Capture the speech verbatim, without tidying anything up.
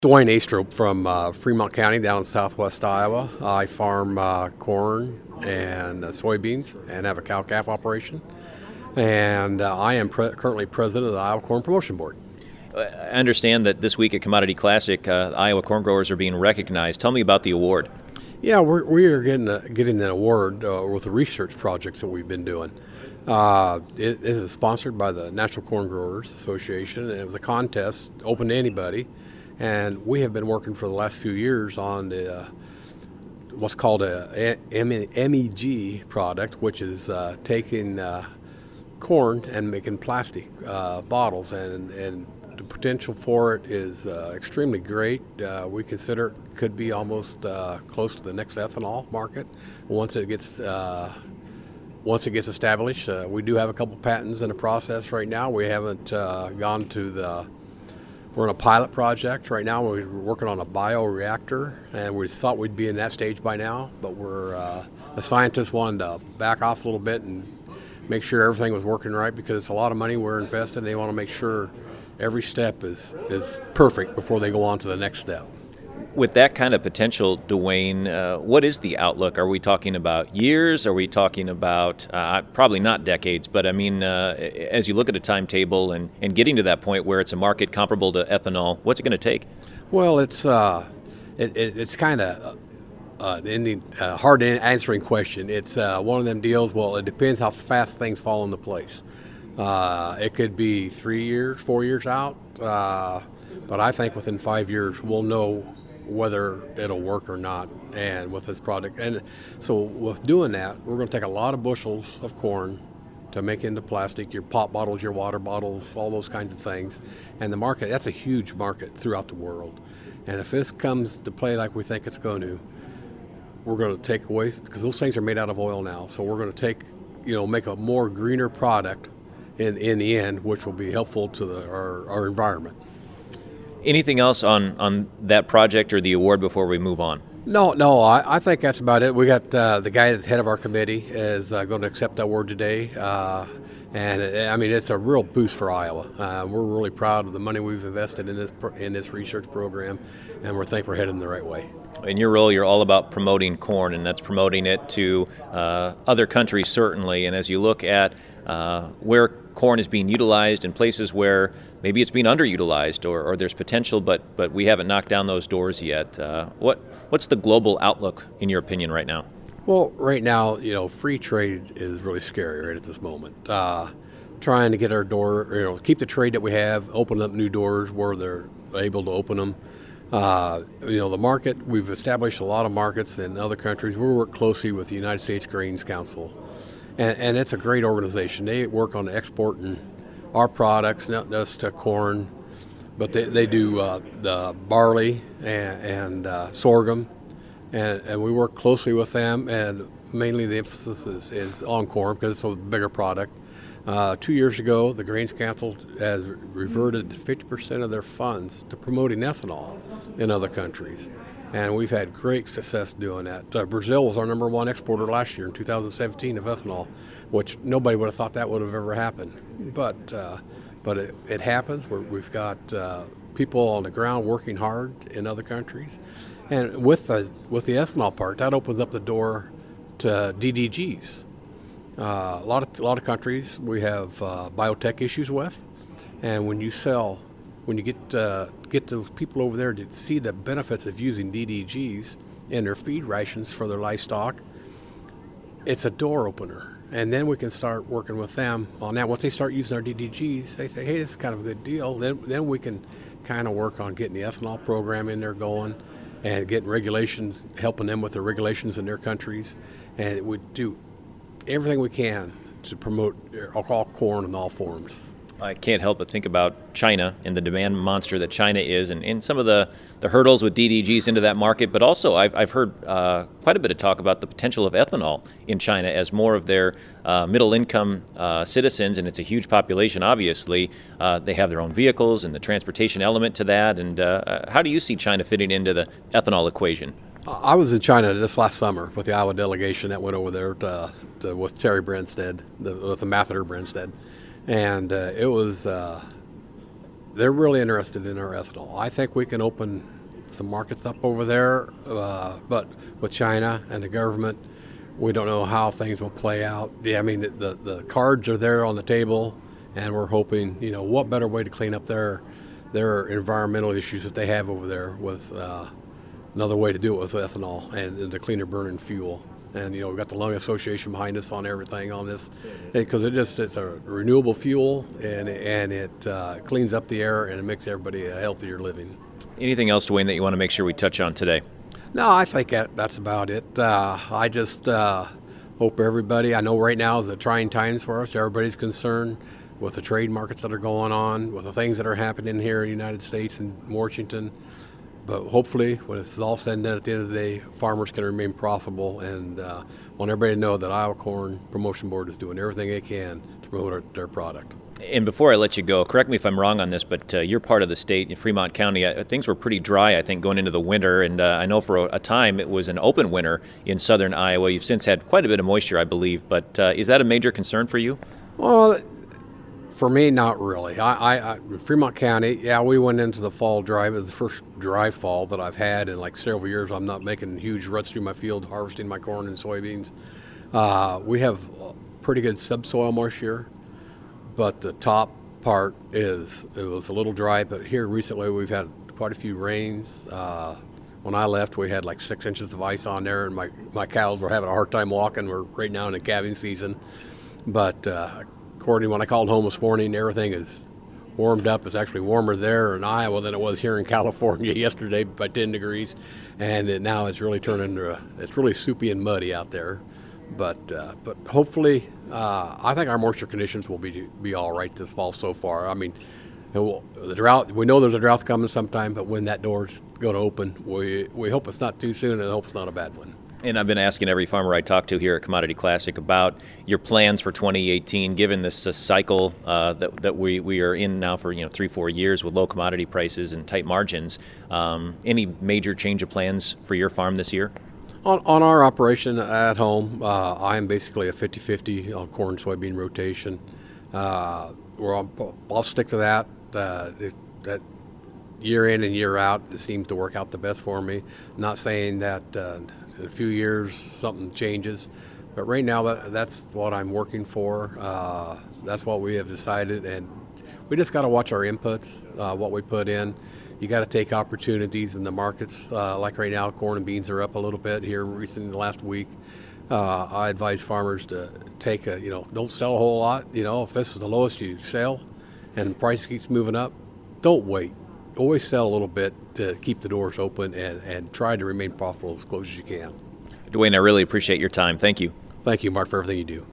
Dwayne Astrup from uh, Fremont County down in southwest Iowa. I farm uh, corn and uh, soybeans and have a cow-calf operation. And uh, I am pre- currently president of the Iowa Corn Promotion Board. I understand that this week at Commodity Classic, uh, Iowa corn growers are being recognized. Tell me about the award. Yeah, we're, we are getting a, getting an award uh, with the research projects that we've been doing. Uh, it, it is sponsored by the National Corn Growers Association, and it was a contest open to anybody. And we have been working for the last few years on the, uh, what's called a M E G product, which is uh, taking uh, corn and making plastic uh, bottles, and, and the potential for it is uh, extremely great. Uh, we consider it could be almost uh, close to the next ethanol market once it gets uh, once it gets established. Uh, we do have a couple patents in the process right now. We haven't uh, gone to the We're in a pilot project right now. We're working on a bioreactor, and we thought we'd be in that stage by now, but we're uh, the scientists wanted to back off a little bit and make sure everything was working right, because it's a lot of money we're investing. They want to make sure every step is, is perfect before they go on to the next step. With that kind of potential, Dwayne, uh, what is the outlook? Are we talking about years? Are we talking about, uh, probably not decades, but I mean, uh, as you look at a timetable and, and getting to that point where it's a market comparable to ethanol, what's it going to take? Well, it's uh, it, it, it's kind of uh, an uh, hard answering question. It's uh, one of them deals, well, it depends how fast things fall into place. Uh, it could be three years, four years out, uh, but I think within five years we'll know whether it'll work or not, and with this product. And so with doing that, we're going to take a lot of bushels of corn to make into plastic, your pop bottles, your water bottles, all those kinds of things. And the market, that's a huge market throughout the world. And if this comes to play like we think it's going to, we're going to take away, because those things are made out of oil now, so we're going to take, you know, make a more greener product in, in the end, which will be helpful to the, our, our environment. Anything else on, on that project or the award before we move on? No, no, I, I think that's about it. We got uh, the guy that's head of our committee is uh, going to accept that award today. Uh, and it, I mean, it's a real boost for Iowa. Uh, we're really proud of the money we've invested in this in this research program, and we think we're heading the right way. In your role, you're all about promoting corn, and that's promoting it to uh, other countries, certainly. And as you look at uh, where corn is being utilized in places where maybe it's being underutilized, or, or there's potential, but but we haven't knocked down those doors yet. Uh, what what's the global outlook, in your opinion, right now? Well, right now, you know, free trade is really scary right at this moment. Uh, trying to get our door, you know, keep the trade that we have, open up new doors where they're able to open them. Uh, you know, the market, we've established a lot of markets in other countries. We work closely with the United States Grains Council, and, and it's a great organization. They work on exporting our products, not just to corn, but they, they do uh, the barley and, and uh, sorghum, and, and we work closely with them, and mainly the emphasis is, is on corn because it's a bigger product. Uh, two years ago, the Grains Council has reverted fifty percent of their funds to promoting ethanol in other countries, and we've had great success doing that. Uh, Brazil was our number one exporter last year in two thousand seventeen of ethanol, which nobody would have thought that would have ever happened, but uh, but it, it happens. We're, we've got uh, people on the ground working hard in other countries, and with the with the ethanol part, that opens up the door to D D Gs. Uh, a lot of a lot of countries we have uh, biotech issues with, and when you sell, when you get uh, get those people over there to see the benefits of using D D Gs in their feed rations for their livestock, it's a door opener. And then we can start working with them on that. Once they start using our D D Gs, they say, "Hey, this is kind of a good deal." Then then we can kind of work on getting the ethanol program in there going, and getting regulations, helping them with the regulations in their countries, and we do everything we can to promote all corn in all forms. I can't help but think about China and the demand monster that China is, and, and some of the, the hurdles with D D Gs into that market. But also, I've, I've heard uh, quite a bit of talk about the potential of ethanol in China as more of their uh, middle-income uh, citizens, and it's a huge population, obviously. Uh, they have their own vehicles and the transportation element to that. And uh, how do you see China fitting into the ethanol equation? I was in China this last summer with the Iowa delegation that went over there to, to, with Terry Branstad, the, with the Mather Branstad. And uh, it was uh, they're really interested in our ethanol. I think we can open some markets up over there, uh, but with China and the government, we don't know how things will play out. Yeah, I mean, the, the cards are there on the table, and we're hoping, you know, what better way to clean up their, their environmental issues that they have over there with uh, another way to do it with ethanol and, and the cleaner burning fuel. And, you know, we've got the Lung Association behind us on everything on this, because it just, it's a renewable fuel, and, and it uh, cleans up the air, and it makes everybody a healthier living. Anything else, Dwayne, that you want to make sure we touch on today? No, I think that, that's about it. Uh, I just uh, hope everybody, I know right now is the trying times for us. Everybody's concerned with the trade markets that are going on, with the things that are happening here in the United States and Washington. But hopefully, when it's all said and done at the end of the day, farmers can remain profitable, and uh, want everybody to know that Iowa Corn Promotion Board is doing everything they can to promote our, their product. And before I let you go, correct me if I'm wrong on this, but uh, you're part of the state in Fremont County. Uh, things were pretty dry, I think, going into the winter, and uh, I know for a, a time it was an open winter in southern Iowa. You've since had quite a bit of moisture, I believe, but uh, is that a major concern for you? Well, for me, not really. I, I, I Fremont County, yeah, we went into the fall dry. It was the first dry fall that I've had in like several years. I'm not making huge ruts through my field harvesting my corn and soybeans. Uh, we have pretty good subsoil moisture, but the top part is, it was a little dry, but here recently we've had quite a few rains. Uh, when I left, we had like six inches of ice on there, and my, my cows were having a hard time walking. We're right now in the calving season. But uh, according to when I called home this morning, everything is warmed up. It's actually warmer there in Iowa than it was here in California yesterday by ten degrees. And it, now it's really turned into, a, it's really soupy and muddy out there. But uh, but hopefully, uh, I think our moisture conditions will be be all right this fall so far. I mean, it will, the drought, we know there's a drought coming sometime, but when that door's going to open, we we hope it's not too soon, and I hope it's not a bad one. And I've been asking every farmer I talk to here at Commodity Classic about your plans for twenty eighteen, given this uh, cycle uh, that that we, we are in now for you know three four years with low commodity prices and tight margins. Um, any major change of plans for your farm this year? On, on our operation at home, uh, I am basically a fifty-fifty on corn soybean rotation. Uh, we're on, I'll stick to that. Uh, it, that year in and year out, it seems to work out the best for me. Not saying that uh, in a few years something changes, but right now that, that's what I'm working for. Uh, that's what we have decided, and we just got to watch our inputs, uh, what we put in. You got to take opportunities in the markets. Uh, like right now, corn and beans are up a little bit here recently, the last week. Uh, I advise farmers to take a, you know, don't sell a whole lot. You know, if this is the lowest you sell and the price keeps moving up, don't wait. Always sell a little bit to keep the doors open, and, and try to remain profitable as close as you can. Dwayne, I really appreciate your time. Thank you. Thank you, Mark, for everything you do.